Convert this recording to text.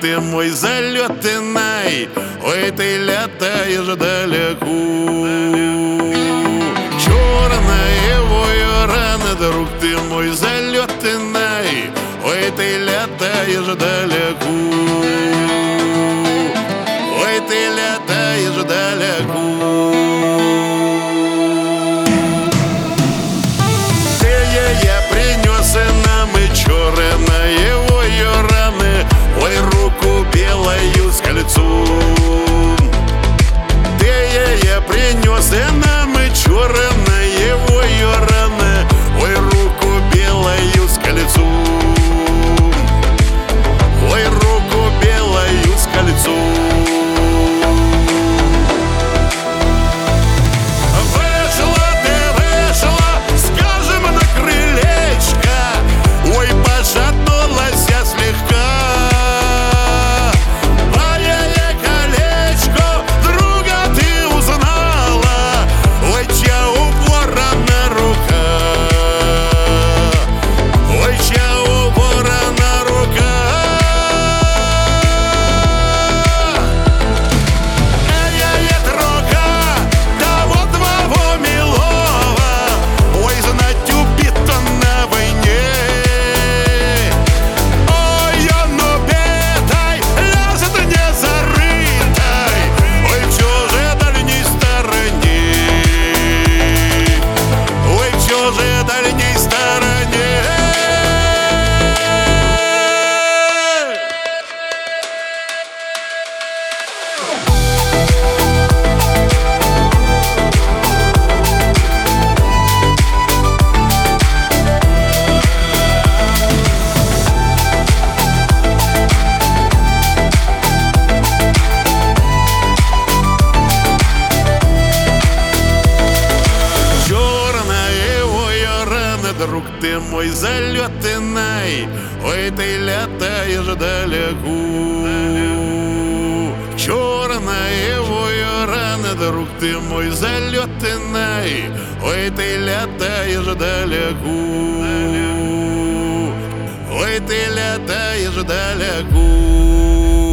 ты мой залетный, ой, ты летаешь далеко. Черная ворона, друг ты мой залетный, ой, ты летаешь далеко. Ой, ты летаешь далеко. Я принес нам и черные ворона, ой, руку белую с кольцом. Я принес нам и черные ворона, ой, руку белую с кольцом. Ой, руку белую с кольцом. Друг ты мой залетный, ой, ты летаешь далеко. Черная ворона, друг ты мой залетный, ой, ты летаешь далеко. Ой, ты летаешь далеко.